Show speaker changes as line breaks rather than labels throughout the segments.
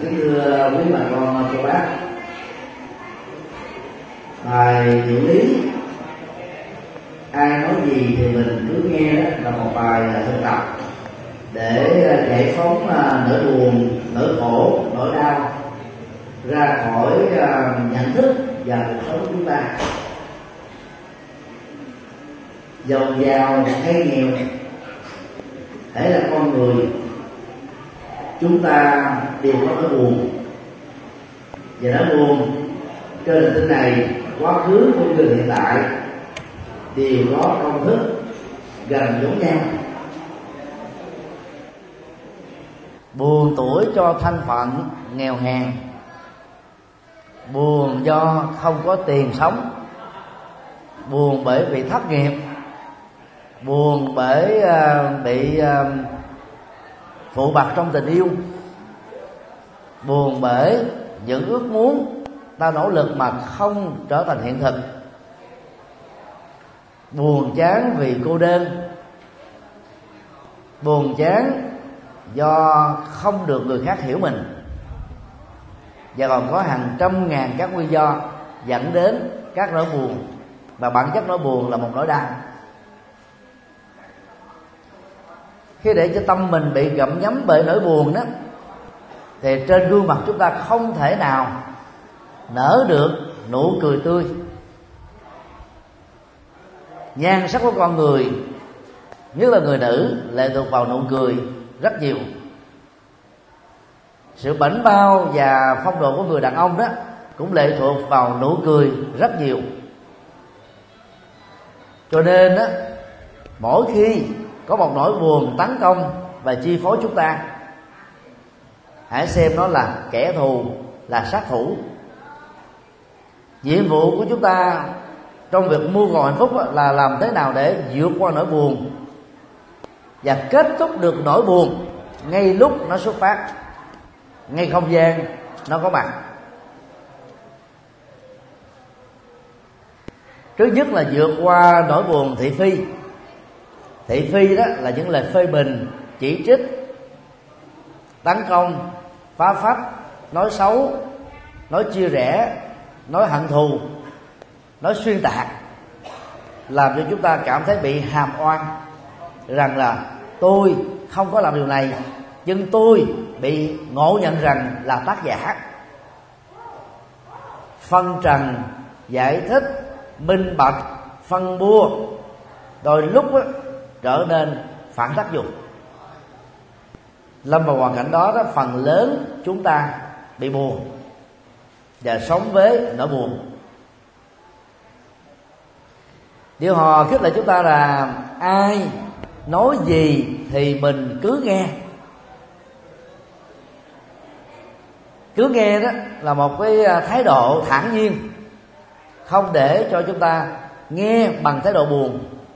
kính thưa quý bà con cô bác, bài Diệu Lý ai nói gì thì mình cứ nghe đó là một bài thực tập để giải phóng nỗi buồn, nỗi khổ, nỗi đau ra khỏi nhận thức và cuộc sống của chúng ta. Giàu giàu hay nghèo, hễ là con người, chúng ta đều có nỗi buồn. Và nỗi buồn trên hành tinh này, quá khứ cũng như hiện tại, đều có công thức gần giống nhau. Buồn tuổi cho thân phận nghèo hèn, buồn do không có tiền sống, buồn bởi bị thất nghiệp, buồn bởi bị phụ bạc trong tình yêu, buồn bởi những ước muốn ta nỗ lực mà không trở thành hiện thực, buồn chán vì cô đơn, buồn chán do không được người khác hiểu mình, và còn có hàng trăm ngàn các nguyên do dẫn đến các nỗi buồn, và bản chất nỗi buồn là một nỗi đau. Khi để cho tâm mình bị gặm nhấm bởi nỗi buồn đó, thì trên gương mặt chúng ta không thể nào nở được nụ cười tươi. Nhan sắc của con người, nhất là người nữ, lệ thuộc vào nụ cười rất nhiều. Sự bảnh bao và phong độ của người đàn ông đó cũng lệ thuộc vào nụ cười rất nhiều. Cho nên đó, mỗi khi có một nỗi buồn tấn công và chi phối chúng ta, hãy xem nó là kẻ thù, là sát thủ. Nhiệm vụ của chúng ta trong việc mưu cầu hạnh phúc là làm thế nào để vượt qua nỗi buồn và kết thúc được nỗi buồn ngay lúc nó xuất phát, ngay không gian nó có mặt. Trước nhất là vượt qua nỗi buồn thị phi. Thị phi đó là những lời phê bình, chỉ trích, tấn công, phá phách, nói xấu, nói chia rẽ, nói hận thù, nói xuyên tạc, làm cho chúng ta cảm thấy bị hàm oan, rằng là tôi không có làm điều này, nhưng tôi bị ngộ nhận rằng là tác giả. Phân trần, giải thích, minh bạch, phân bua, đôi lúc đó, trở nên phản tác dụng. Lâm vào hoàn cảnh đó, phần lớn chúng ta bị buồn và sống với nỗi buồn. Điều hò khích lệ chúng ta là ai nói gì thì mình cứ nghe. Cứ nghe đó là một cái thái độ thản nhiên, không để cho chúng ta nghe bằng thái độ buồn.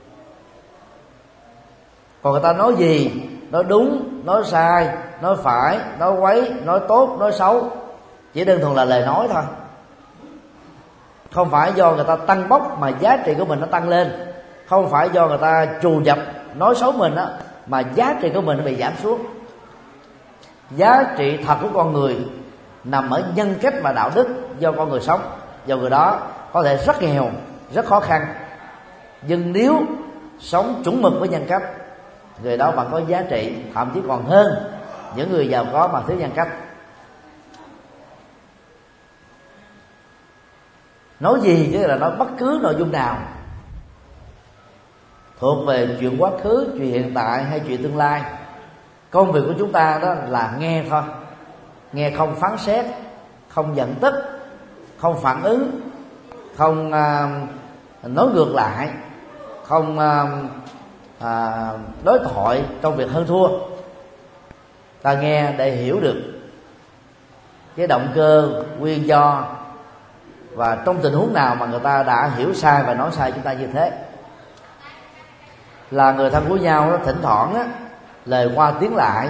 Còn người ta nói gì, nói đúng, nói sai, nói phải, nói quấy, nói tốt, nói xấu, chỉ đơn thuần là lời nói thôi. Không phải do người ta tăng bốc mà giá trị của mình nó tăng lên. Không phải do người ta trù dập nói xấu mình đó, mà giá trị của mình nó bị giảm xuống. Giá trị thật của con người nằm ở nhân cách và đạo đức do con người sống. Do người đó có thể rất nghèo, rất khó khăn, nhưng nếu sống chuẩn mực với nhân cách, người đó vẫn có giá trị, thậm chí còn hơn những người giàu có mà thiếu nhân cách. Nói gì chứ là nói bất cứ nội dung nào, thuộc về chuyện quá khứ, chuyện hiện tại hay chuyện tương lai. Công việc của chúng ta đó là nghe thôi. Nghe không phán xét, không giận tức, không phản ứng, không nói ngược lại, không đối thoại trong việc hơn thua. Ta nghe để hiểu được cái động cơ, nguyên do, và trong tình huống nào mà người ta đã hiểu sai và nói sai chúng ta như thế. Là người thân của nhau đó, thỉnh thoảng đó, lời qua tiếng lại,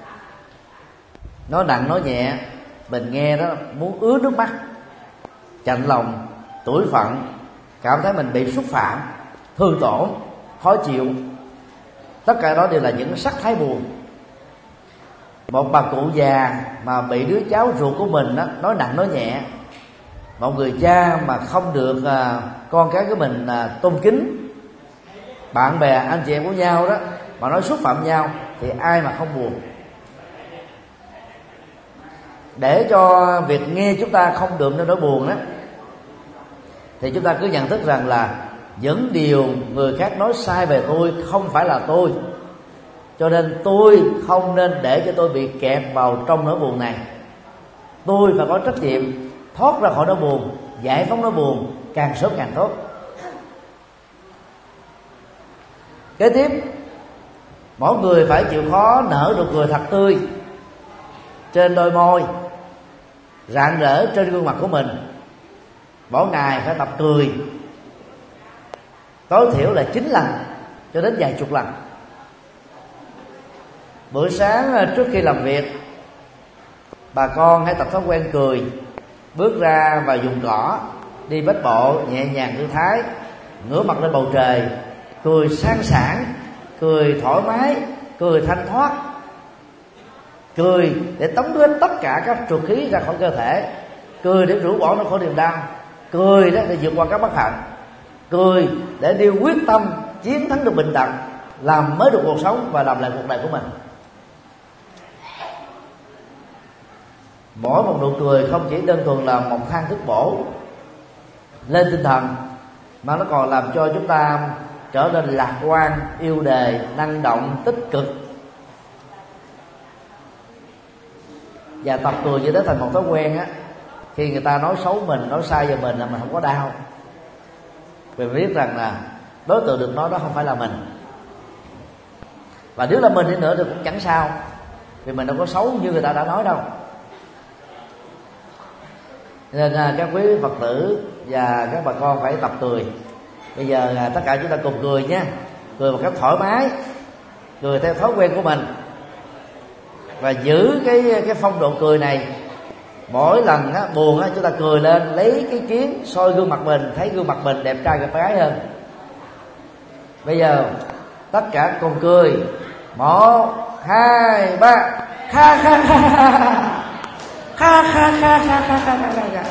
nói nặng nói nhẹ, mình nghe đó muốn ứa nước mắt, chạnh lòng, tủi phận, cảm thấy mình bị xúc phạm, thương tổn, khó chịu. Tất cả đó đều là những sắc thái buồn. một bà cụ già mà bị đứa cháu ruột của mình đó, nói nặng nói nhẹ, một người cha mà không được con cái của mình tôn kính, bạn bè anh chị em của nhau đó mà nói xúc phạm nhau, thì ai mà không buồn. Để cho việc nghe chúng ta không được nên nỗi buồn đó, thì chúng ta cứ nhận thức rằng là những điều người khác nói sai về tôi không phải là tôi, cho nên tôi không nên để cho tôi bị kẹt vào trong nỗi buồn này. Tôi phải có trách nhiệm thoát ra khỏi nỗi buồn, giải phóng nỗi buồn càng sớm càng tốt. Kế tiếp, mỗi người phải chịu khó nở nụ cười thật tươi trên đôi môi, rạng rỡ trên gương mặt của mình. Mỗi ngày phải tập cười tối thiểu là 9 lần cho đến vài chục lần. Bữa sáng trước khi làm việc, bà con hãy tập thói quen cười, bước ra vào vùng cỏ, đi bách bộ nhẹ nhàng thư thái, ngửa mặt lên bầu trời, cười sang sảng, cười thoải mái, cười thanh thoát, cười để tống hết tất cả các trục khí ra khỏi cơ thể, cười để rũ bỏ nó khỏi niềm đau, cười đó để vượt qua các bất hạnh, cười để đi quyết tâm chiến thắng được bệnh tật, làm mới được cuộc sống và làm lại cuộc đời của mình. Mỗi một nụ cười không chỉ đơn thuần là một thang thuốc bổ lên tinh thần, mà nó còn làm cho chúng ta trở nên lạc quan, yêu đời, năng động, tích cực. Và tập cười như thế thành một thói quen á, khi người ta nói xấu mình, nói sai về mình là mình không có đau, vì mình biết rằng là đối tượng được nói đó không phải là mình. Và nếu là mình đi nữa thì cũng chẳng sao, vì mình đâu có xấu như người ta đã nói đâu. Nên các quý Phật tử và các bà con phải tập cười. Bây giờ tất cả chúng ta cùng cười nhé, cười một cách thoải mái, cười theo thói quen của mình, và giữ cái phong độ cười này. Mỗi lần buồn chúng ta cười lên, lấy cái kiến soi gương mặt mình, thấy gương mặt mình đẹp trai đẹp gái hơn. Bây giờ tất cả cùng cười, 1, 2, 3, kha kha kha kha kha kha kha kha kha kha kha.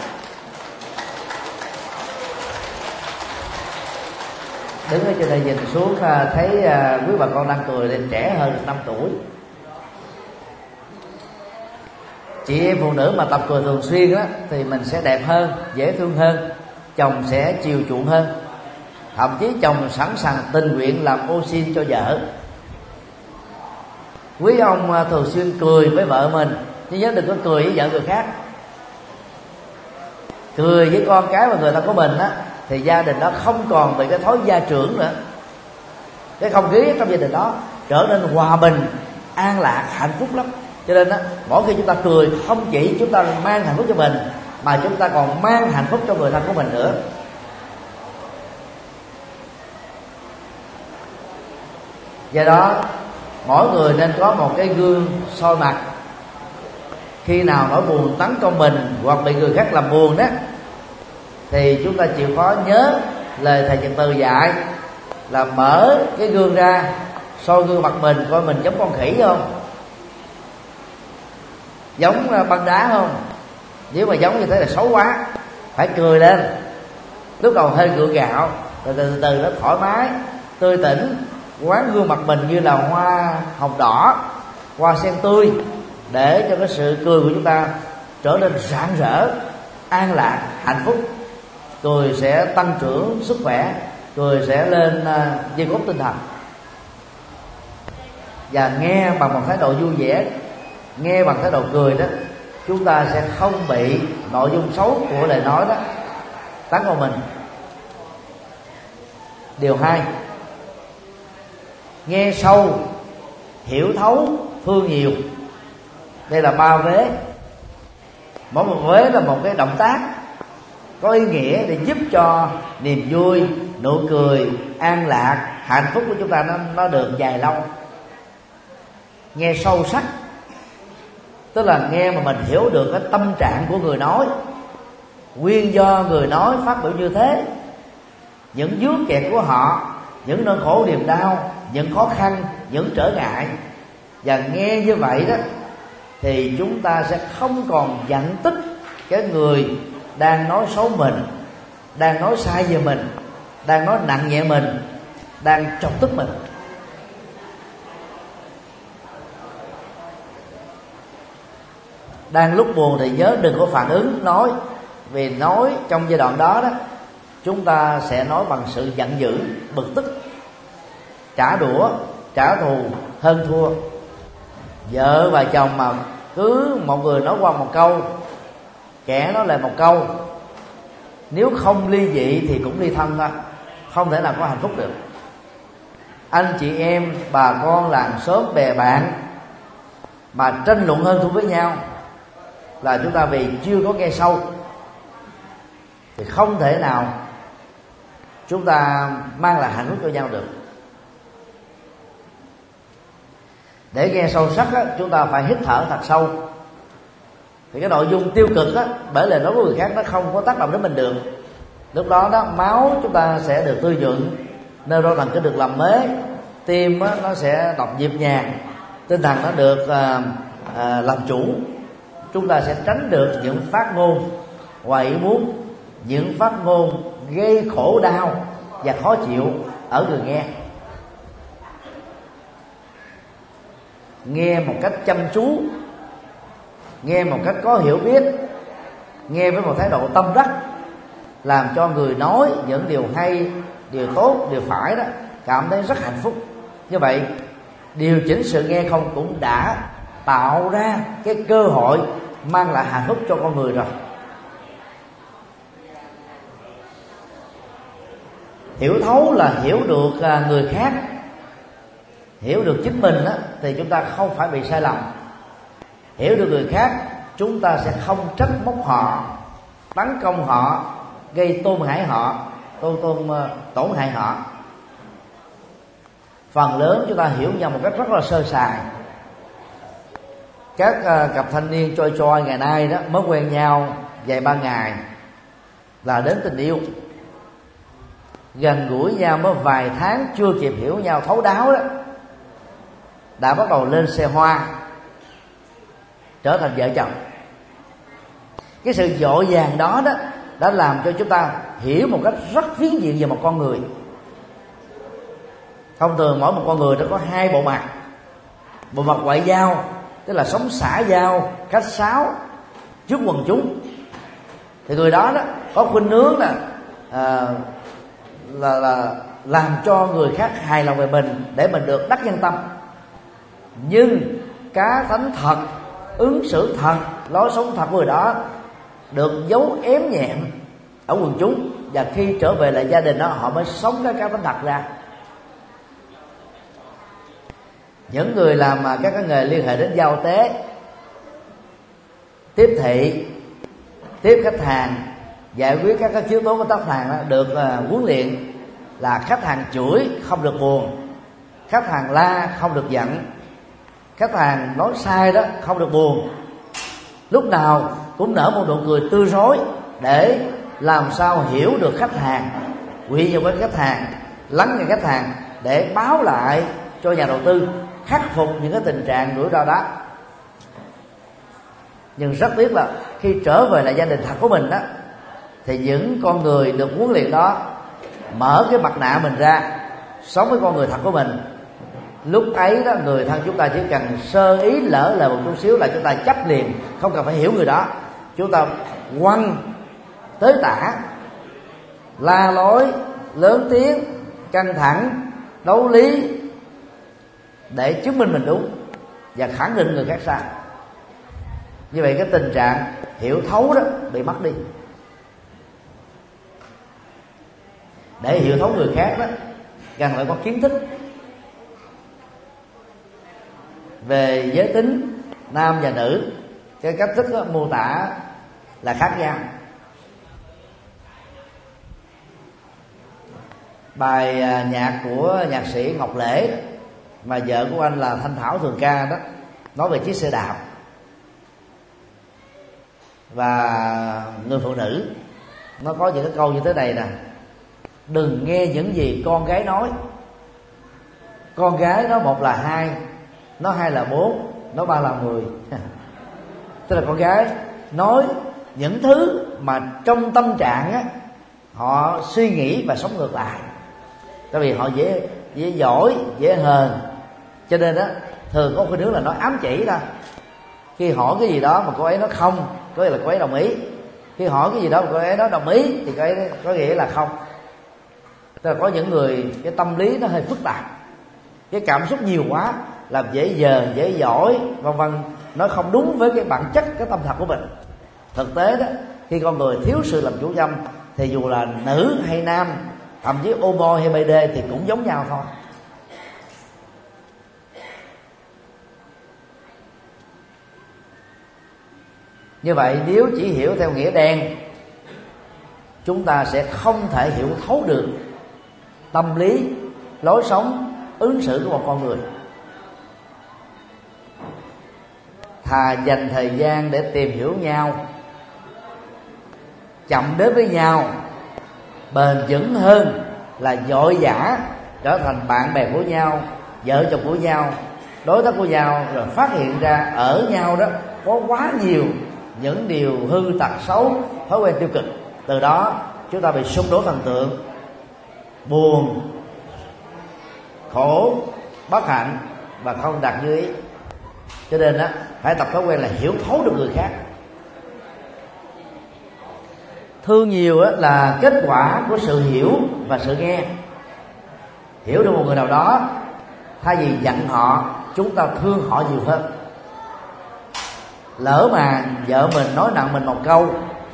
Đứng ở trên đây nhìn xuống thấy quý bà con đang cười lên, trẻ hơn 5 tuổi. Chị em phụ nữ mà tập cười thường xuyên á thì mình sẽ đẹp hơn, dễ thương hơn, chồng sẽ chiều chuộng hơn. Thậm chí chồng sẵn sàng tình nguyện làm ô xin cho vợ. Quý ông thường xuyên cười với vợ mình, nhưng nhớ đừng có cười với vợ người khác. Cười với con cái mà người ta có mình á, thì gia đình đó không còn bị cái thói gia trưởng nữa. Cái không khí trong gia đình đó trở nên hòa bình, an lạc, hạnh phúc lắm. Cho nên mỗi khi chúng ta cười, không chỉ chúng ta mang hạnh phúc cho mình, mà chúng ta còn mang hạnh phúc cho người thân của mình nữa. Do đó mỗi người nên có một cái gương soi mặt. Khi nào nỗi buồn tấn công mình hoặc bị người khác làm buồn đó, thì chúng ta chịu khó nhớ lời thầy Nhật Từ dạy là mở cái gương ra, soi gương mặt mình, coi mình giống con khỉ không, giống băng đá không. Nếu mà giống như thế là xấu quá, phải cười lên. Lúc đầu hơi gượng gạo, rồi từ từ nó thoải mái, tươi tỉnh, quán gương mặt mình như là hoa hồng đỏ, hoa sen tươi, để cho cái sự cười của chúng ta trở nên rạng rỡ, an lạc, hạnh phúc. Cười sẽ tăng trưởng sức khỏe, cười sẽ lên dây cốt tinh thần. Và nghe bằng một thái độ vui vẻ, nghe bằng thái độ cười đó, chúng ta sẽ không bị nội dung xấu của lời nói đó tấn công mình. Điều 2, nghe sâu, hiểu thấu, thương nhiều. Đây là 3 vế. Mỗi một vế là một cái động tác có ý nghĩa để giúp cho niềm vui, nụ cười, an lạc, hạnh phúc của chúng ta nó được dài lâu. Nghe sâu sắc, tức là nghe mà mình hiểu được cái tâm trạng của người nói, nguyên do người nói phát biểu như thế, những vướng kẹt của họ, những nỗi khổ niềm đau, những khó khăn, những trở ngại. Và nghe như vậy đó thì chúng ta sẽ không còn giận tức cái người đang nói xấu mình, đang nói sai về mình, đang nói nặng nhẹ mình, đang chọc tức mình. Đang lúc buồn thì nhớ đừng có phản ứng nói, vì nói trong giai đoạn đó chúng ta sẽ nói bằng sự giận dữ, bực tức, trả đũa, trả thù, hơn thua. Vợ và chồng mà cứ một người nói qua một câu, kẻ nói lại một câu, nếu không ly dị thì cũng ly thân thôi, không thể nào có hạnh phúc được. Anh chị em, bà con, làng xóm, bè bạn mà tranh luận hơn thua với nhau là chúng ta vì chưa có nghe sâu, thì không thể nào chúng ta mang lại hạnh phúc cho nhau được. Để nghe sâu sắc chúng ta phải hít thở thật sâu. Thì cái nội dung tiêu cực bởi lời nói của người khác nó không có tác động đến mình được. Lúc đó máu chúng ta sẽ được tươi nhuận, neuron thần kinh được làm mới, tim nó sẽ đập nhịp nhàng, tinh thần nó được làm chủ. Chúng ta sẽ tránh được những phát ngôn ngoài ý muốn, những phát ngôn gây khổ đau và khó chịu ở người nghe. Nghe một cách chăm chú, nghe một cách có hiểu biết, nghe với một thái độ tâm đắc, làm cho người nói những điều hay, điều tốt, điều phải cảm thấy rất hạnh phúc. Như vậy điều chỉnh sự nghe không cũng đã tạo ra cái cơ hội mang lại hạnh phúc cho con người rồi. Hiểu thấu là hiểu được người khác, hiểu được chính mình thì chúng ta không phải bị sai lầm. Hiểu được người khác, chúng ta sẽ không trách móc họ, tấn công họ, gây tôn hại họ, tổn hại họ. Phần lớn chúng ta hiểu nhau một cách rất là sơ sài. Các cặp thanh niên choi choi ngày nay mới quen nhau vài ba ngày là đến tình yêu. Gần gũi nhau mới vài tháng, chưa kịp hiểu nhau thấu đáo đã bắt đầu lên xe hoa, trở thành vợ chồng. Cái sự dội vàng đó đã làm cho chúng ta hiểu một cách rất phiến diện về một con người. Thông thường mỗi một con người nó có hai bộ mặt. Bộ mặt ngoại giao, tức là sống xã giao, khách sáo trước quần chúng, thì người đó có khuynh hướng là làm cho người khác hài lòng về mình để mình được đắc nhân tâm. Nhưng cá tánh thật, ứng xử thật, lối sống thật của người đó được giấu ém nhẹm ở quần chúng, và khi trở về lại gia đình họ mới sống cái cá tánh thật ra. Những người làm các cái nghề liên hệ đến giao tế, tiếp thị, tiếp khách hàng, giải quyết các cái yếu tố của khách hàng được huấn luyện là khách hàng chửi không được buồn, khách hàng la không được giận, khách hàng nói sai không được buồn, lúc nào cũng nở một nụ cười tươi rói để làm sao hiểu được khách hàng, quy vào với khách hàng, lắng nghe khách hàng để báo lại cho nhà đầu tư khắc phục những cái tình trạng rủi ro đó. Nhưng rất tiếc là khi trở về lại gia đình thật của mình thì những con người được huấn luyện đó mở cái mặt nạ mình ra, sống với con người thật của mình. Lúc ấy người thân chúng ta chỉ cần sơ ý lỡ lời một chút xíu là chúng ta chấp liền, không cần phải hiểu người đó. Chúng ta quăng tới tả, la lối, lớn tiếng, căng thẳng, đấu lý để chứng minh mình đúng và khẳng định người khác sai. Như vậy cái tình trạng hiểu thấu bị mất đi. Để hiểu thấu người khác cần phải có kiến thức về giới tính nam và nữ. Cái cách thức mô tả là khác nhau. Bài nhạc của nhạc sĩ Ngọc Lễ mà vợ của anh là Thanh Thảo thường ca nói về chiếc xe đạp. Và người phụ nữ nó có những cái câu như thế này nè: đừng nghe những gì con gái nói. Con gái nó 1 là 2, nó 2 là 4, nó 3 là 10. tức là con gái nói những thứ mà trong tâm trạng á, họ suy nghĩ và sống ngược lại. Tại vì họ dễ giỏi, dễ hờn, cho nên á thường có khuynh hướng là nói ám chỉ thôi. Khi hỏi cái gì đó mà cô ấy nói không, có nghĩa là cô ấy đồng ý. Khi hỏi cái gì đó mà cô ấy nói đồng ý thì cô ấy có nghĩa là không. Tức là có những người cái tâm lý nó hơi phức tạp, cái cảm xúc nhiều quá làm dễ dờn, dễ giỏi, vân vân, nó không đúng với cái bản chất, cái tâm thật của mình. Thực tế đó, khi con người thiếu sự làm chủ tâm thì dù là nữ hay nam, thậm chí homo hay BD thì cũng giống nhau thôi. Như vậy nếu chỉ hiểu theo nghĩa đen, chúng ta sẽ không thể hiểu thấu được tâm lý, lối sống, ứng xử của một con người. Thà dành thời gian để tìm hiểu nhau, chậm đến với nhau, bền vững hơn là vội vã trở thành bạn bè của nhau, vợ chồng của nhau, đối tác của nhau, rồi phát hiện ra ở nhau đó có quá nhiều những điều hư tật xấu, thói quen tiêu cực. Từ đó chúng ta bị xung đột thần tượng, buồn, khổ, bất hạnh và không đạt như ý. Cho nên á, phải tập thói quen là hiểu thấu được người khác. Thương nhiều á, là kết quả của sự hiểu và sự nghe. Hiểu được một người nào đó, thay vì giận họ, chúng ta thương họ nhiều hơn. Lỡ mà vợ mình nói nặng mình một câu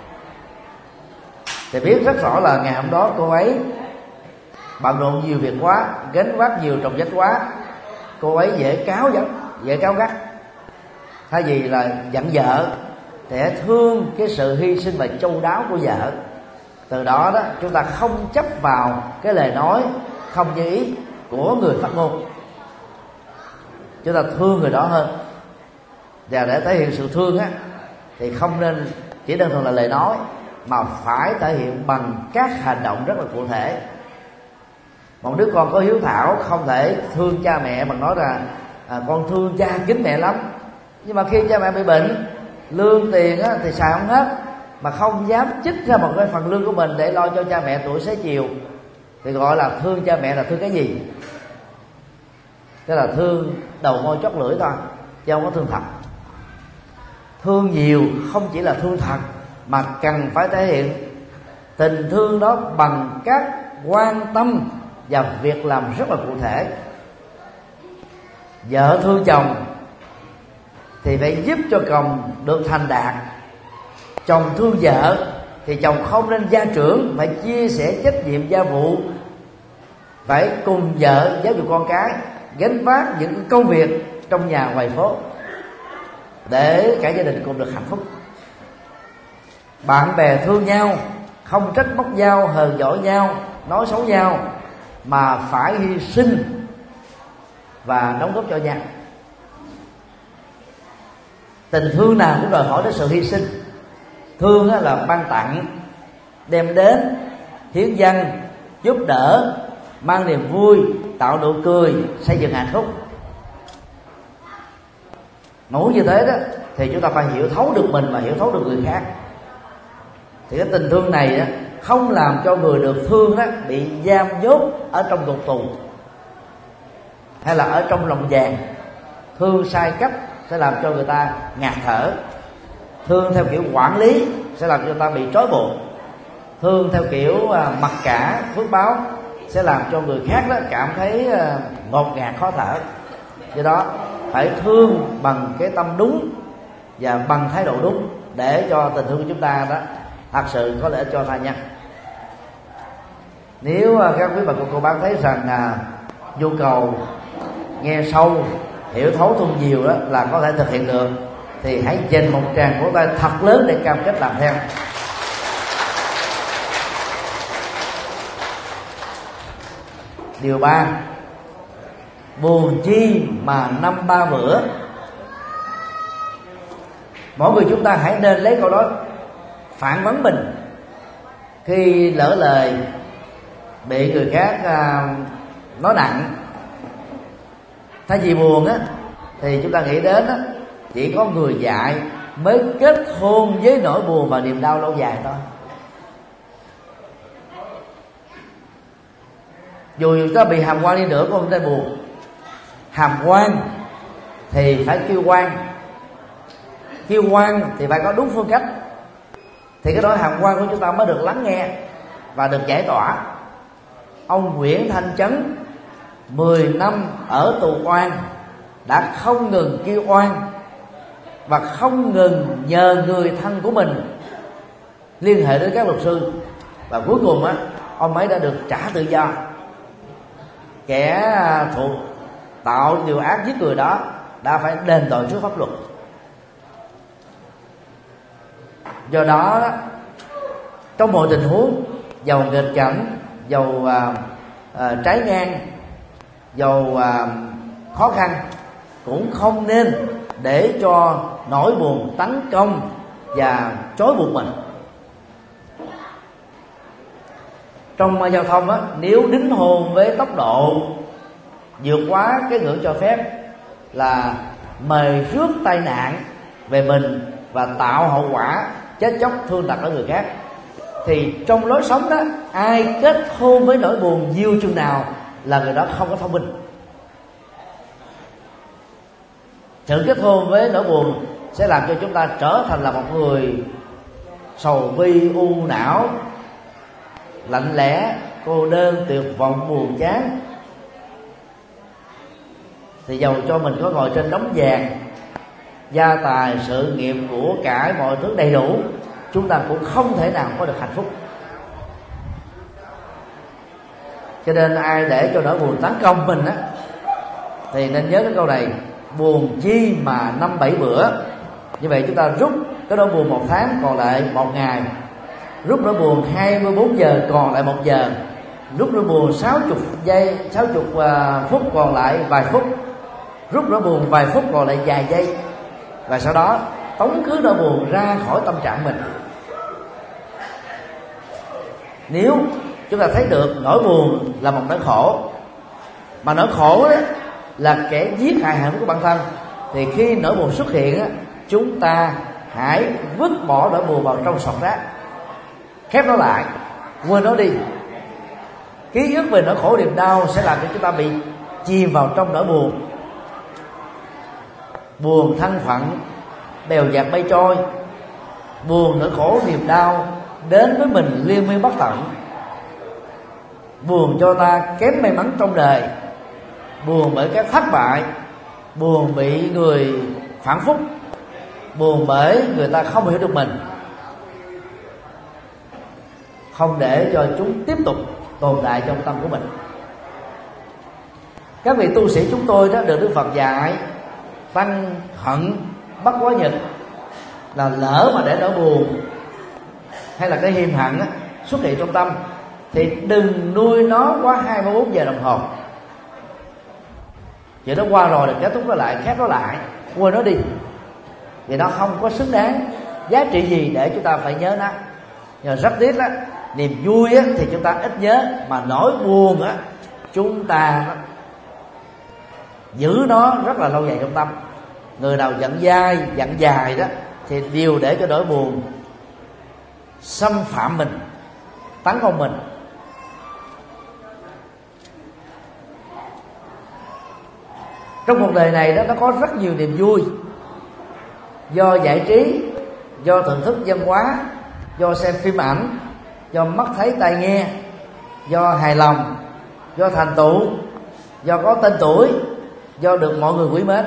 thì biết rất rõ là ngày hôm đó cô ấy bận rộn nhiều việc quá, gánh vác nhiều trọng trách quá, cô ấy dễ cáu gắt. Thay vì là giận vợ thì hãy thương cái sự hy sinh và chu đáo của vợ. Từ đó đó chúng ta không chấp vào cái lời nói không như ý của người phát ngôn, chúng ta thương người đó hơn. Và để thể hiện sự thương á thì không nên chỉ đơn thuần là lời nói, mà phải thể hiện bằng các hành động rất là cụ thể. Một đứa con có hiếu thảo không thể thương cha mẹ bằng nói là con thương cha kính mẹ lắm, nhưng mà khi cha mẹ bị bệnh, lương tiền á, thì xài không hết, mà không dám trích ra một cái phần lương của mình để lo cho cha mẹ tuổi xế chiều, thì gọi là thương cha mẹ là thương cái gì? Tức là thương đầu môi chót lưỡi thôi, chứ không có thương thật. Thương nhiều không chỉ là thương thật, mà cần phải thể hiện tình thương đó bằng các quan tâm và việc làm rất là cụ thể. Vợ thương chồng thì phải giúp cho chồng được thành đạt. Chồng thương vợ thì chồng không nên gia trưởng, phải chia sẻ trách nhiệm gia vụ, phải cùng vợ giáo dục con cái, gánh vác những công việc trong nhà ngoài phố để cả gia đình cùng được hạnh phúc. Bạn bè thương nhau, không trách móc nhau, hờn dỗi nhau, nói xấu nhau, mà phải hy sinh và đóng góp cho nhau. Tình thương nào cũng đòi hỏi đến sự hy sinh. Thương là ban tặng, đem đến, hiến dâng, giúp đỡ, mang niềm vui, tạo nụ cười, xây dựng hạnh phúc. Muốn như thế đó thì chúng ta phải hiểu thấu được mình và hiểu thấu được người khác. Thì cái tình thương này không làm cho người được thương đó bị giam nhốt ở trong ngục tù hay là ở trong lồng vàng. Thương sai cách sẽ làm cho người ta ngạt thở. Thương theo kiểu quản lý sẽ làm cho người ta bị trói buộc. Thương theo kiểu mặc cả phước báo sẽ làm cho người khác đó cảm thấy ngột ngạt khó thở. Do đó phải thương bằng cái tâm đúng và bằng thái độ đúng, để cho tình thương của chúng ta đó thật sự có lợi ích cho tha nhân. Nếu các quý bà cô bác thấy rằng nhu cầu nghe sâu, hiểu thấu thương nhiều đó là có thể thực hiện được, thì hãy dành một tràng vỗ tay thật lớn để cam kết làm theo. Điều 3, buồn chi mà năm ba bữa. Mỗi người chúng ta hãy nên lấy câu đó phản vấn mình. Khi lỡ lời bị người khác nói nặng, thay vì buồn á thì chúng ta nghĩ đến á, chỉ có người dạy mới kết hôn với nỗi buồn và niềm đau lâu dài thôi. Dù chúng ta bị hàm quan đi nữa cũng không nên buồn. Hàm quan thì phải kêu quan, kêu quan thì phải có đúng phương cách, thì cái nỗi hàm quan của chúng ta mới được lắng nghe và được giải tỏa. Ông Nguyễn Thanh Chấn 10 năm ở tù oan đã không ngừng kêu oan và không ngừng nhờ người thân của mình liên hệ đến các luật sư, và cuối cùng á, ông ấy đã được trả tự do. Kẻ thuộc tạo điều ác giết người đó đã phải đền tội trước pháp luật. Do đó, trong mọi tình huống, dầu nghịch cảnh, dầu trái ngang, dầu khó khăn, cũng không nên để cho nỗi buồn tấn công và trói buộc mình. Trong giao thông á, nếu đính hôn với tốc độ vượt quá cái ngưỡng cho phép là mời rước tai nạn về mình và tạo hậu quả chết chóc thương tật ở người khác, thì trong lối sống đó, ai kết hôn với nỗi buồn nhiều chừng nào là người đó không có thông minh. Sự kết hôn với nỗi buồn sẽ làm cho chúng ta trở thành là một người sầu bi, u não, lạnh lẽ, cô đơn, tuyệt vọng, buồn chán. Thì dầu cho mình có ngồi trên đống vàng, gia tài, sự nghiệp, của cải, mọi thứ đầy đủ, chúng ta cũng không thể nào có được hạnh phúc. Cho nên ai để cho nỗi buồn tấn công mình á, thì nên nhớ cái câu này: buồn chi mà 5-7 bữa. Như vậy chúng ta rút cái nỗi buồn 1 tháng còn lại 1 ngày, rút nỗi buồn 24 giờ còn lại 1 giờ, rút nỗi buồn 60 phút còn lại vài phút, rút nỗi buồn vài phút còn lại vài giây, và sau đó tống khứ nỗi buồn ra khỏi tâm trạng mình. Nếu chúng ta thấy được nỗi buồn là một nỗi khổ, mà nỗi khổ đó là kẻ giết hại hạnh phúc của bản thân, thì khi nỗi buồn xuất hiện á, chúng ta hãy vứt bỏ nỗi buồn vào trong sọt rác, khép nó lại, quên nó đi. Ký ức về nỗi khổ niềm đau sẽ làm cho chúng ta bị chìm vào trong nỗi buồn. Buồn thân phận bèo dạt bay trôi, buồn nỗi khổ niềm đau đến với mình liên miên bất tận, buồn cho ta kém may mắn trong đời, buồn bởi các thất bại, buồn bị người phản phúc, buồn bởi người ta không hiểu được mình. Không để cho chúng tiếp tục tồn tại trong tâm của mình. Các vị tu sĩ chúng tôi đó được Đức Phật dạy tăng hận bất quá nhật, là lỡ mà để nỗi buồn hay là cái hiềm hận xuất hiện trong tâm thì đừng nuôi nó quá 24 giờ đồng hồ. Vậy nó qua rồi thì kết thúc nó lại, khép nó lại, quên nó đi, vì nó không có xứng đáng giá trị gì để chúng ta phải nhớ nó. Nhưng rất tiếc đó, niềm vui á, thì chúng ta ít nhớ, mà nỗi buồn á, chúng ta giữ nó rất là lâu dài trong tâm. Người nào giận dài đó thì đều để cho nỗi buồn xâm phạm mình, tấn công mình. Trong cuộc đời này đó, nó có rất nhiều niềm vui do giải trí, do thưởng thức văn hóa, do xem phim ảnh, do mắt thấy tai nghe, do hài lòng, do thành tựu, do có tên tuổi, do được mọi người quý mến.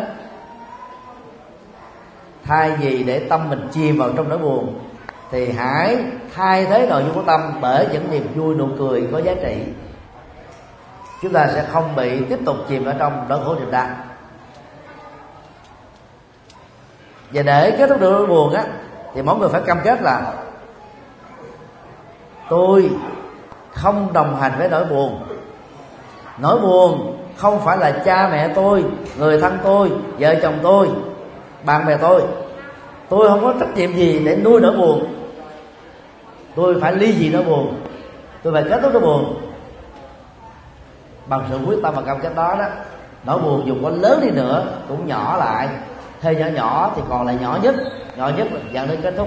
Thay vì để tâm mình chìm vào trong nỗi buồn thì hãy thay thế nội dung của tâm bởi những niềm vui, nụ cười có giá trị. Chúng ta sẽ không bị tiếp tục chìm ở trong nỗi khổ niềm đau. Và để kết thúc được nỗi buồn á, thì mỗi người phải cam kết là tôi không đồng hành với nỗi buồn. Nỗi buồn không phải là cha mẹ tôi, người thân tôi, vợ chồng tôi, bạn bè tôi. Tôi không có trách nhiệm gì để nuôi nỗi buồn. Tôi phải ly dị nỗi buồn, tôi phải kết thúc nỗi buồn. Bằng sự quyết tâm và cam kết đó, nỗi buồn dù có lớn đi nữa cũng nhỏ lại, hơi nhỏ nhỏ thì còn là nhỏ nhất là dẫn đến kết thúc.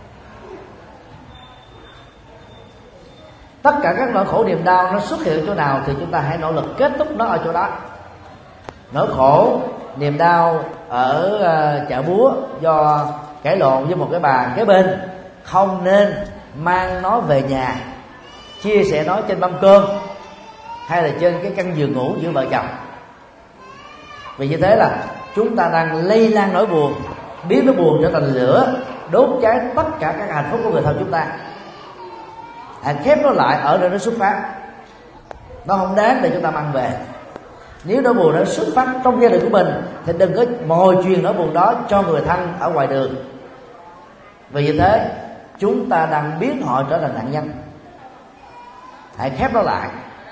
Tất cả các nỗi khổ niềm đau nó xuất hiện chỗ nào thì chúng ta hãy nỗ lực kết thúc nó ở chỗ đó. Nỗi khổ niềm đau ở chợ búa do cãi lộn với một cái bà kế bên, không nên mang nó về nhà chia sẻ nó trên mâm cơm hay là trên cái căn giường ngủ giữa vợ chồng. Vì như thế là chúng ta đang lây lan nỗi buồn, biến nỗi buồn trở thành lửa đốt cháy tất cả các hạnh phúc của người thân chúng ta. Hãy khép nó lại ở nơi nó xuất phát. Nó không đáng để chúng ta mang về. Nếu nỗi buồn nó xuất phát trong gia đình của mình thì đừng có mồi truyền nỗi buồn đó cho người thân ở ngoài đường. Vì như thế chúng ta đang biến họ trở thành nạn nhân. Hãy khép nó lại.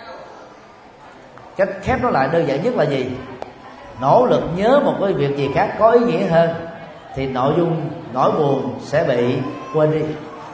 Cách khép nó lại đơn giản nhất là gì? Nỗ lực nhớ một cái việc gì khác có ý nghĩa hơn thì nội dung nỗi buồn sẽ bị quên đi.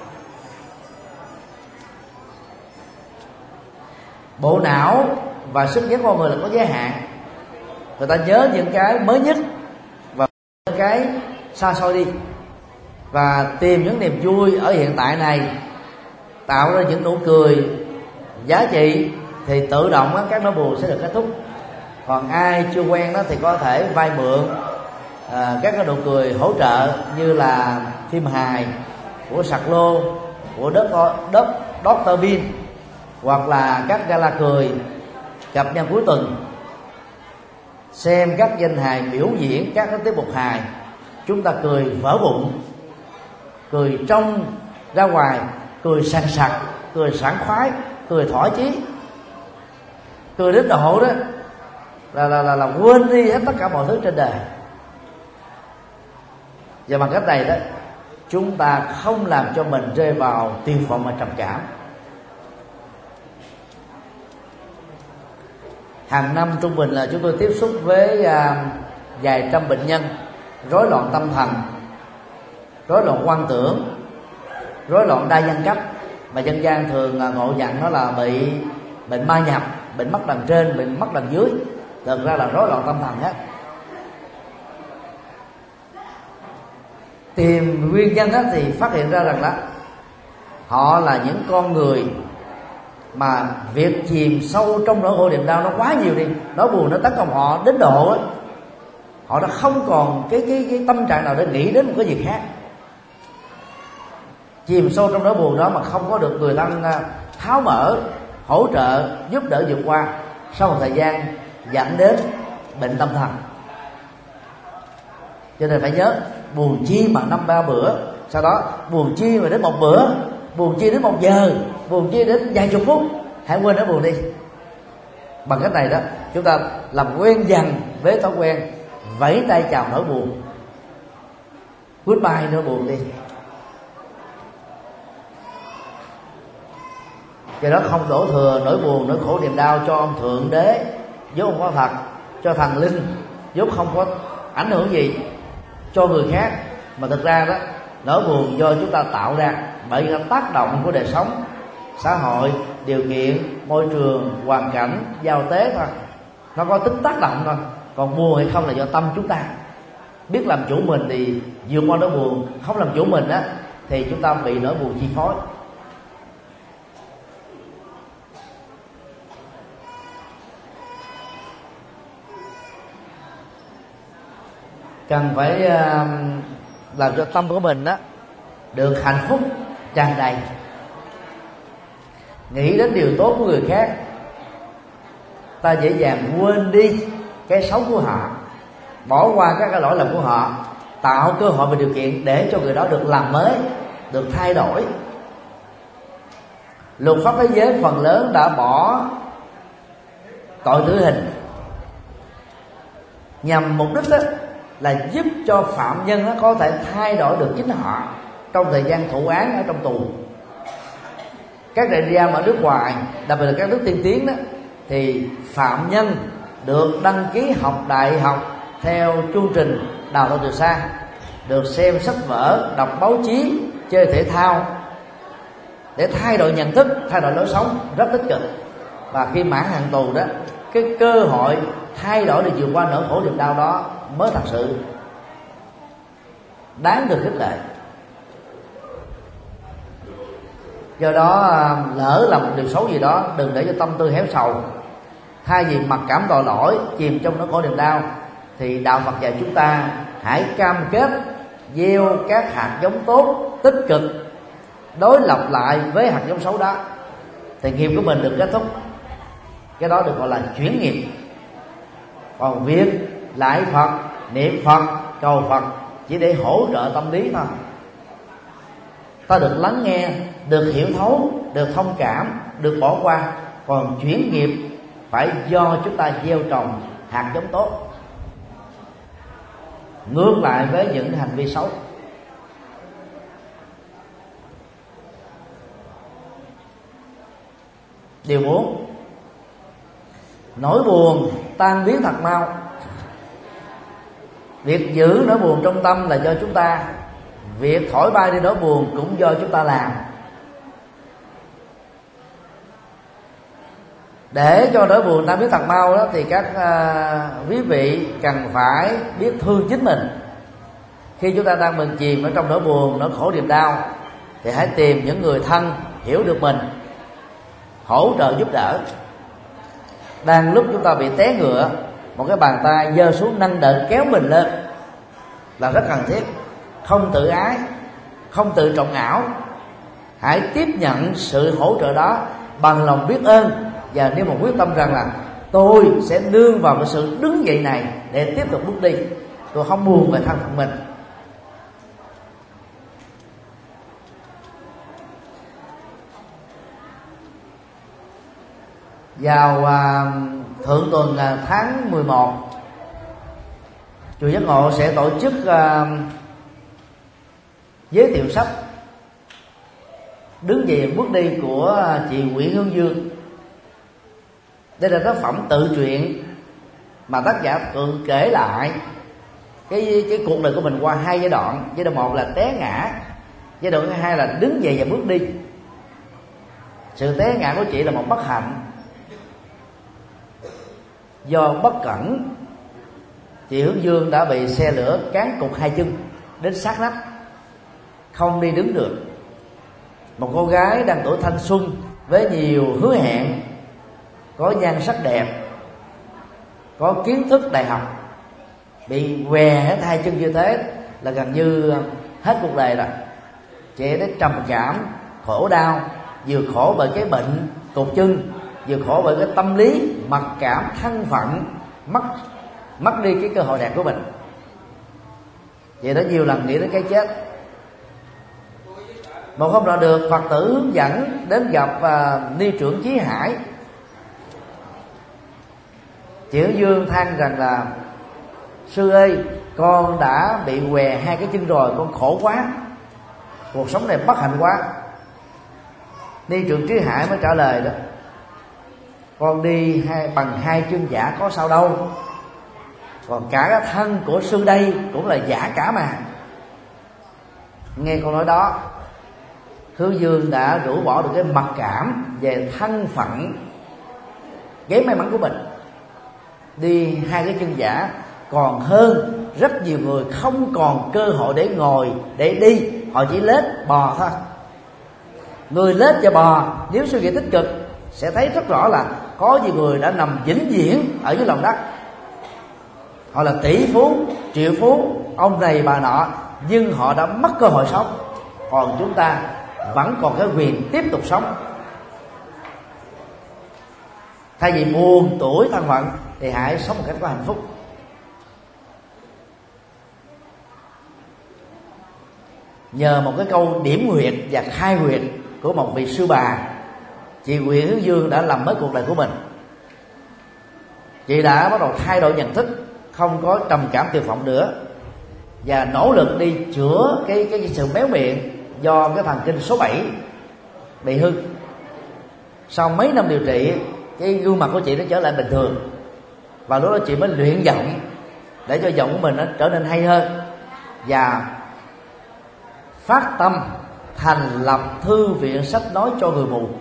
Bộ não và sức nhớ con người là có giới hạn. Người ta nhớ những cái mới nhất và những cái xa xôi đi, và tìm những niềm vui ở hiện tại này, tạo ra những nụ cười giá trị thì tự động các nỗi buồn sẽ được kết thúc. Còn ai chưa quen đó thì có thể vay mượn các cái nụ cười hỗ trợ như là phim hài của Sạc Lô, của Dr. Bean, hoặc là các gala cười cặp nhân cuối tuần, xem các danh hài biểu diễn các cái tiết mục hài. Chúng ta cười vỡ bụng, cười trong ra ngoài, cười sảng sặc, cười sảng khoái, cười thỏa chí, cười đến độ đó là quên đi hết tất cả mọi thứ trên đời. Và bằng cách này đó, chúng ta không làm cho mình rơi vào tuyệt vọng và trầm cảm. Hàng năm trung bình là chúng tôi tiếp xúc với vài trăm bệnh nhân rối loạn tâm thần, rối loạn quan tưởng, rối loạn đa nhân cấp, mà dân gian thường ngộ nhận nó là bị bệnh ma nhập, bệnh mất đằng trên, bệnh mất đằng dưới. Thực ra là rối loạn tâm thần hết. Tìm nguyên nhân thì phát hiện ra rằng đó họ là những con người mà việc chìm sâu trong nỗi khổ niềm đau nó quá nhiều đi, nỗi buồn nó tấn công họ đến độ ấy, họ đã không còn cái tâm trạng nào để nghĩ đến một cái gì khác. Chìm sâu trong nỗi buồn đó mà không có được người thân tháo mở, hỗ trợ, giúp đỡ vượt qua, sau một thời gian dẫn đến bệnh tâm thần. Cho nên phải nhớ, buồn chi mà 5-3 bữa, sau đó buồn chi mà đến 1 bữa, buồn chi đến 1 giờ, buồn chi đến vài chục phút, hãy quên nó buồn đi. Bằng cách này đó, chúng ta làm quen dần với thói quen vẫy tay chào nỗi buồn, goodbye nỗi buồn đi. Do đó không đổ thừa nỗi buồn, nỗi khổ niềm đau cho ông Thượng Đế vốn không có thật, cho thần linh vốn không có ảnh hưởng gì cho người khác, mà thực ra đó nỗi buồn do chúng ta tạo ra bởi những tác động của đời sống, xã hội, điều kiện, môi trường, hoàn cảnh, giao tế thôi. Nó có tính tác động thôi. Còn buồn hay không là do tâm chúng ta. Biết làm chủ mình thì vượt qua nỗi buồn, không làm chủ mình á thì chúng ta bị nỗi buồn chi phối. Cần phải làm cho tâm của mình đó được hạnh phúc tràn đầy, nghĩ đến điều tốt của người khác, ta dễ dàng quên đi cái xấu của họ, bỏ qua các cái lỗi lầm của họ, tạo cơ hội và điều kiện để cho người đó được làm mới, được thay đổi. Luật pháp thế giới phần lớn đã bỏ tội tử hình nhằm mục đích đó là giúp cho phạm nhân có thể thay đổi được chính họ trong thời gian thụ án ở trong tù. Các trại giam ở nước ngoài, đặc biệt là các nước tiên tiến đó, thì phạm nhân được đăng ký học đại học theo chương trình đào tạo từ xa, được xem sách vở, đọc báo chí, chơi thể thao để thay đổi nhận thức, thay đổi lối sống rất tích cực. Và khi mãn hạn tù đó, cái cơ hội thay đổi để vượt qua nỗi khổ niềm đau đó mới thật sự đáng được khích lệ. Do đó lỡ làm một điều xấu gì đó, đừng để cho tâm tư héo sầu. Thay vì mặc cảm tội lỗi, chìm trong nỗi khổ niềm đau, thì đạo Phật dạy chúng ta hãy cam kết gieo các hạt giống tốt, tích cực, đối lập lại với hạt giống xấu đó, thì nghiệp của mình được kết thúc. Cái đó được gọi là chuyển nghiệp. Còn việc lại Phật, niệm Phật, cầu Phật chỉ để hỗ trợ tâm lý thôi. Ta được lắng nghe, được hiểu thấu, được thông cảm, được bỏ qua. Còn chuyển nghiệp phải do chúng ta gieo trồng hạt giống tốt, ngược lại với những hành vi xấu. Điều 4, nỗi buồn tan biến thật mau. Việc giữ nỗi buồn trong tâm là do chúng ta, việc thổi bay đi nỗi buồn cũng do chúng ta làm. Để cho nỗi buồn tan biến thật mau đó, thì các quý vị cần phải biết thương chính mình. Khi chúng ta đang bần chìm ở trong nỗi buồn, nỗi khổ niềm đau, thì hãy tìm những người thân hiểu được mình, hỗ trợ giúp đỡ. Đang lúc chúng ta bị té ngựa, một cái bàn tay giơ xuống nâng đỡ kéo mình lên là rất cần thiết. Không tự ái, không tự trọng ảo, hãy tiếp nhận sự hỗ trợ đó bằng lòng biết ơn, và nếu mà quyết tâm rằng là tôi sẽ nương vào cái sự đứng dậy này để tiếp tục bước đi, tôi không buồn về thân phận mình. Vào thượng tuần tháng 11, chùa Giác Ngộ sẽ tổ chức giới thiệu sách Đứng Dậy Bước Đi của chị Nguyễn Hương Dương. Đây là tác phẩm tự truyện mà tác giả tự kể lại cái cuộc đời của mình qua hai giai đoạn. Giai đoạn 1 là té ngã, giai đoạn thứ 2 là đứng dậy và bước đi. Sự té ngã của chị là một bất hạnh. Do bất cẩn, chị Hướng Dương đã bị xe lửa cán cụt hai chân đến sát nách, không đi đứng được. Một cô gái đang tuổi thanh xuân với nhiều hứa hẹn, có nhan sắc đẹp, có kiến thức đại học, bị què hết hai chân như thế là gần như hết cuộc đời rồi. Chị đã trầm cảm, khổ đau, vừa khổ bởi cái bệnh cụt chân, vừa khổ bởi cái tâm lý mặc cảm, thân phận, mất đi cái cơ hội đẹp của mình. Vậy đó, nhiều lần nghĩ đến cái chết. Một hôm nọ được Phật tử hướng dẫn đến gặp ni trưởng Chí Hải. Chị Hướng Dương than rằng là: sư ơi, con đã bị què hai cái chân rồi, con khổ quá, cuộc sống này bất hạnh quá. Ni trưởng Chí Hải mới trả lời đó: con đi bằng hai chân giả có sao đâu, còn cả cái thân của sư đây cũng là giả cả mà. Nghe câu nói đó, Hướng Dương đã rũ bỏ được cái mặc cảm về thân phận kém may mắn của mình. Đi hai cái chân giả còn hơn rất nhiều người không còn cơ hội để ngồi, để đi, họ chỉ lết bò thôi. Người lết và bò, nếu suy nghĩ tích cực sẽ thấy rất rõ là có nhiều người đã nằm vĩnh viễn ở dưới lòng đất. Họ là tỷ phú, triệu phú, ông này bà nọ, nhưng họ đã mất cơ hội sống. Còn chúng ta vẫn còn cái quyền tiếp tục sống. Thay vì buồn tuổi thân phận thì hãy sống một cách có hạnh phúc. Nhờ một cái câu điểm huyệt và khai huyệt của một vị sư bà, chị Nguyễn Hướng Dương đã làm mới cuộc đời của mình. Chị đã bắt đầu thay đổi nhận thức, không có trầm cảm tuyệt vọng nữa, và nỗ lực đi chữa cái sự méo miệng do cái thần kinh số 7 bị hư. Sau mấy năm điều trị, cái gương mặt của chị nó trở lại bình thường, và lúc đó chị mới luyện giọng để cho giọng của mình nó trở nên hay hơn, và phát tâm thành lập thư viện sách nói cho người mù.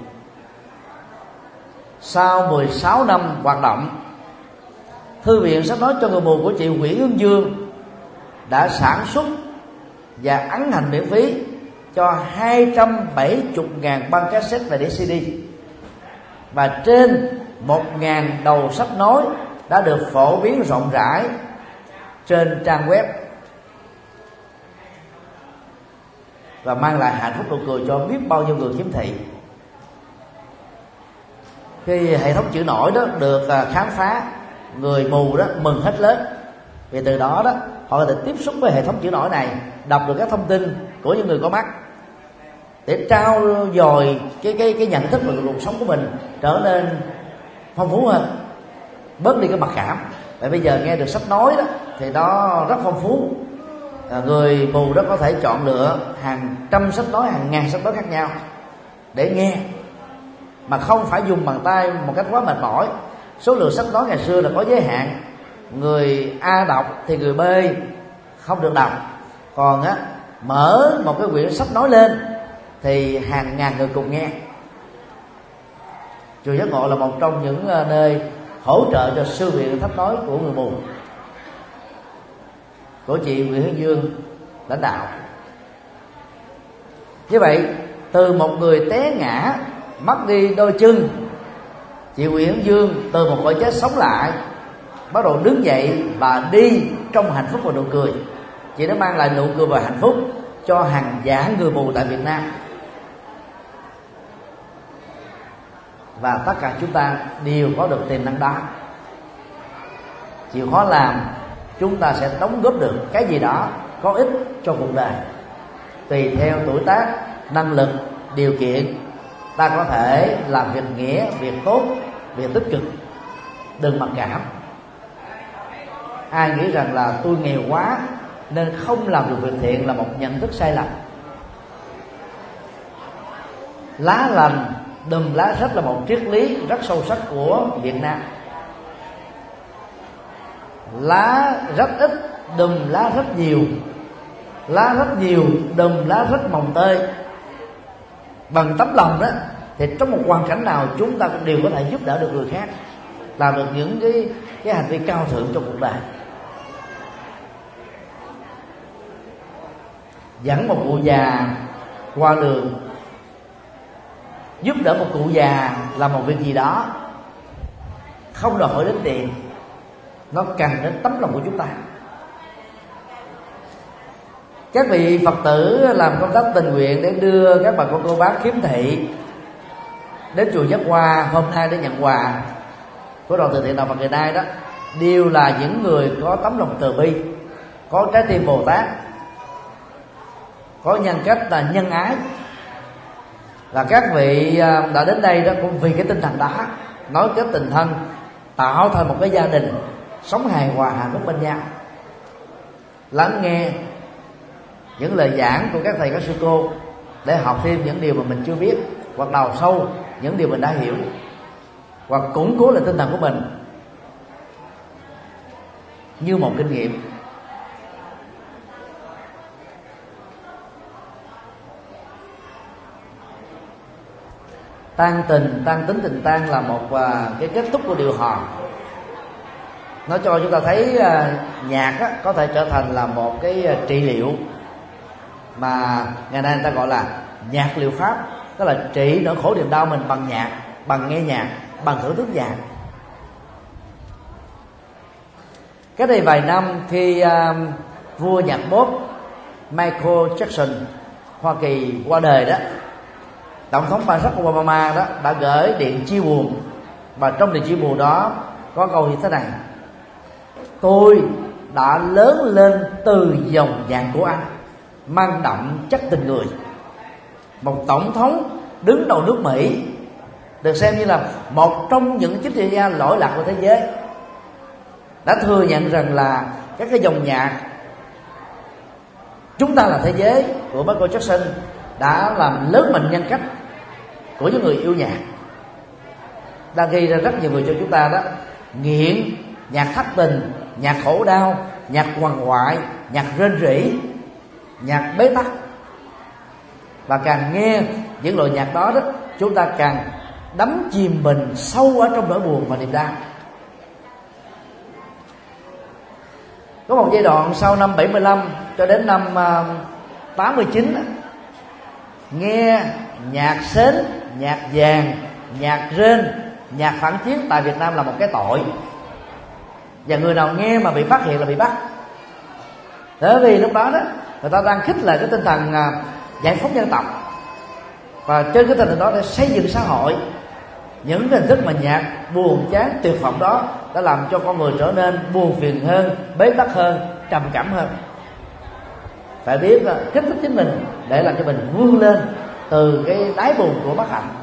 Sau 16 năm hoạt động, thư viện sách nói cho người mù của chị Nguyễn Hương Dương đã sản xuất và ấn hành miễn phí cho 270.000 băng cassette và đĩa CD, và trên 1.000 đầu sách nói đã được phổ biến rộng rãi trên trang web và mang lại hạnh phúc nụ cười cho biết bao nhiêu người khiếm thị. Khi hệ thống chữ nổi đó được khám phá, người mù đó mừng hết lớn, vì từ đó đó họ có thể tiếp xúc với hệ thống chữ nổi này, đọc được các thông tin của những người có mắt để trao dồi cái nhận thức về cuộc sống của mình trở nên phong phú hơn, bớt đi cái mặc cảm. Vậy bây giờ nghe được sách nói đó thì nó rất phong phú. Người mù đó có thể chọn lựa hàng trăm sách nói, hàng ngàn sách nói khác nhau để nghe, mà không phải dùng bàn tay một cách quá mệt mỏi. Số lượng sách nói ngày xưa là có giới hạn, người A đọc thì người B không được đọc, còn á mở một cái quyển sách nói lên thì hàng ngàn người cùng nghe. Chùa Giác Ngộ là một trong những nơi hỗ trợ cho sư viện sách nói của người mù, của chị Nguyễn Hương Dương lãnh đạo. Như vậy, từ một người té ngã mất đi đôi chân, chị Nguyễn Hương Dương từ một cõi chết sống lại, bắt đầu đứng dậy và đi trong hạnh phúc và nụ cười. Chị đã mang lại nụ cười và hạnh phúc cho hàng vạn người mù tại Việt Nam. Và tất cả chúng ta đều có được tiềm năng đó. Chịu khó làm, chúng ta sẽ đóng góp được cái gì đó có ích cho cuộc đời. Tùy theo tuổi tác, năng lực, điều kiện, ta có thể làm việc nghĩa, việc tốt, việc tích cực. Đừng mặc cảm. Ai nghĩ rằng là tôi nghèo quá nên không làm được việc thiện là một nhận thức sai lầm. Lá lành đùm lá rách là một triết lý rất sâu sắc của Việt Nam. Lá rất ít, đùm lá rất nhiều. Lá rất nhiều, đùm lá rất mồng tơi. Bằng tấm lòng đó thì trong một hoàn cảnh nào chúng ta đều có thể giúp đỡ được người khác, làm được những cái hành vi cao thượng trong cuộc đời. Dẫn một cụ già qua đường, giúp đỡ một cụ già làm một việc gì đó, không đòi hỏi đến tiền, nó cần đến tấm lòng của chúng ta. Các vị Phật tử làm công tác tình nguyện để đưa các bà con cô bác khiếm thị đến chùa Giác Hoa hôm nay để nhận quà của đoàn từ thiện đạo Phật ngày nay đó, đều là những người có tấm lòng từ bi, có trái tim Bồ Tát, có nhân cách là nhân ái. Và các vị đã đến đây đó cũng vì cái tinh thần đó, nối kết tình thân, tạo thành một cái gia đình sống hài hòa hạnh phúc bên nhau. Lắng nghe những lời giảng của các thầy các sư cô để học thêm những điều mà mình chưa biết, hoặc đào sâu những điều mình đã hiểu, hoặc củng cố lại tinh thần của mình như một kinh nghiệm. Tan tình, tan tính tình tan là một cái kết thúc của điều hò. Nó cho chúng ta thấy nhạc á, có thể trở thành là một cái trị liệu mà ngày nay người ta gọi là nhạc liệu pháp, tức là trị nỗi khổ niềm đau mình bằng nhạc, bằng nghe nhạc, bằng thưởng thức nhạc. Cách đây vài năm khi vua nhạc pop Michael Jackson Hoa Kỳ qua đời đó, Tổng thống Barack Obama đó đã gửi điện chia buồn, và trong điện chia buồn đó có câu như thế này: tôi đã lớn lên từ dòng nhạc của anh, mang đậm chất tình người. Một tổng thống đứng đầu nước Mỹ được xem như là một trong những chính trị gia lỗi lạc của thế giới đã thừa nhận rằng là các cái dòng nhạc Chúng Ta Là Thế Giới của Michael Jackson đã làm lớn mạnh nhân cách của những người yêu nhạc, đã gây ra rất nhiều người cho chúng ta đó nghiện nhạc thất tình, nhạc khổ đau, nhạc quằn quại, nhạc rên rỉ, nhạc bế tắc. Và càng nghe những loại nhạc đó đó, chúng ta càng đắm chìm mình sâu ở trong nỗi buồn và niềm đau. Có một giai đoạn sau năm 75 cho đến năm 89 nghe nhạc sến, nhạc vàng, nhạc rên, nhạc phản chiến tại Việt Nam là một cái tội, và người nào nghe mà bị phát hiện là bị bắt. Bởi vì lúc đó người ta đang khích lệ cái tinh thần giải phóng dân tộc, và trên cái tinh thần đó để xây dựng xã hội. Những hình thức mà nhạc buồn chán tuyệt vọng đó đã làm cho con người trở nên buồn phiền hơn, bế tắc hơn, trầm cảm hơn. Phải biết kích thích chính mình để làm cho mình vươn lên từ cái đáy bùn của bất hạnh.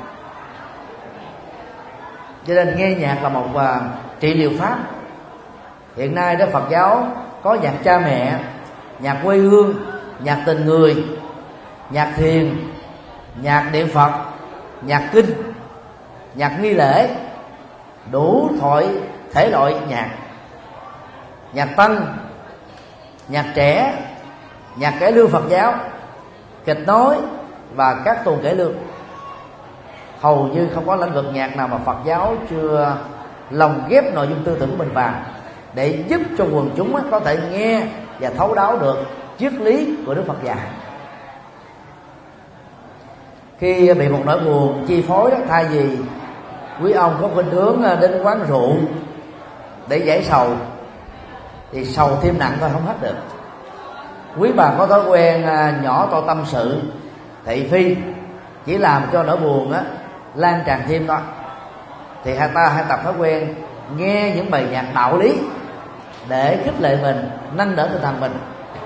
Cho nên nghe nhạc là một trị liệu pháp. Hiện nay đó Phật giáo có nhạc cha mẹ, nhạc quê hương, nhạc tình người, nhạc thiền, nhạc niệm Phật, nhạc kinh, nhạc nghi lễ, đủ thể loại nhạc. Nhạc tăng, nhạc trẻ, nhạc cải lương Phật giáo, kịch nói và các tuồng cải lương. Hầu như không có lĩnh vực nhạc nào mà Phật giáo chưa lồng ghép nội dung tư tưởng của mình vào, để giúp cho quần chúng có thể nghe và thấu đáo được triết lý của Đức Phật dạy. Khi bị một nỗi buồn chi phối đó, thay vì quý ông có khuynh hướng đến quán rượu để giải sầu, thì sầu thêm nặng thôi không hết được. Quý bà có thói quen nhỏ to tâm sự, thị phi, chỉ làm cho nỗi buồn lan tràn thêm thôi, thì ta hãy tập thói quen nghe những bài nhạc đạo lý để khích lệ mình, nâng đỡ tinh thần mình.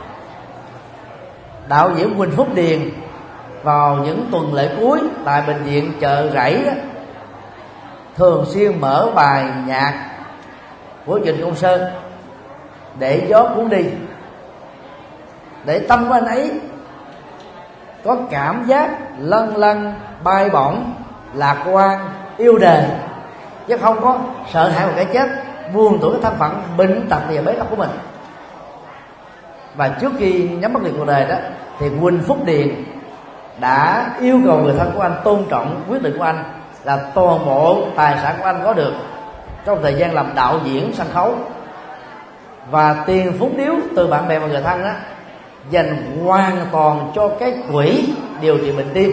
Đạo diễn Huỳnh Phúc Điền vào những tuần lễ cuối tại bệnh viện Chợ Rẫy đó, thường xuyên mở bài nhạc của Trịnh Công Sơn để gió cuốn đi, để tâm của anh ấy có cảm giác lân lân, bay bổng, lạc quan, yêu đời, chứ không có sợ hãi một cái chết, buồn tuổi cái thân phận bệnh tật và bế tắc của mình. Và trước khi nhắm mắt liệt cuộc đời đó, thì Huỳnh Phúc Điền đã yêu cầu người thân của anh tôn trọng quyết định của anh, là toàn bộ tài sản của anh có được trong thời gian làm đạo diễn sân khấu, và tiền phúng điếu từ bạn bè và người thân đó dành hoàn toàn cho cái quỹ điều trị bệnh tim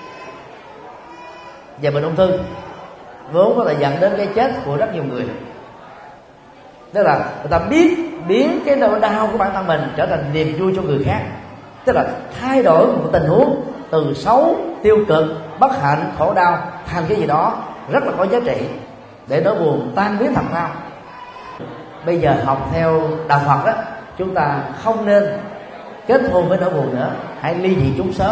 và bệnh ung thư, vốn có thể dẫn đến cái chết của rất nhiều người. Tức là người ta biết biến cái nỗi đau của bản thân mình trở thành niềm vui cho người khác, tức là thay đổi một tình huống từ xấu, tiêu cực, bất hạnh, khổ đau thành cái gì đó rất là có giá trị, để nỗi buồn tan biến thành mau. Bây giờ học theo đạo Phật đó, chúng ta không nên kết hôn với nỗi buồn nữa, hãy ly dị chúng sớm.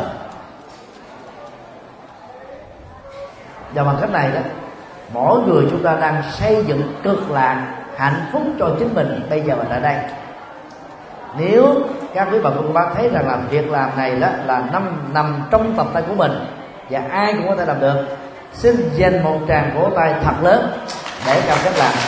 Và bằng cách này đó, mỗi người chúng ta đang xây dựng cực lạc hạnh phúc cho chính mình bây giờ và tại đây. Nếu các quý bà cô bác thấy rằng là việc làm này đó là nằm trong tầm tay của mình và ai cũng có thể làm được, xin dành một tràng vỗ tay thật lớn để cam kết làm.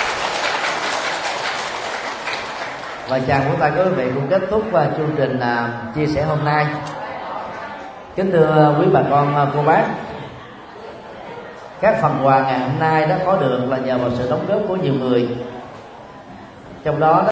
Và chàng của ta quý vị cũng kết thúc chương trình chia sẻ hôm nay. Kính thưa quý bà con cô bác, các phần quà ngày hôm nay đã có được là nhờ vào sự đóng góp của nhiều người, trong đó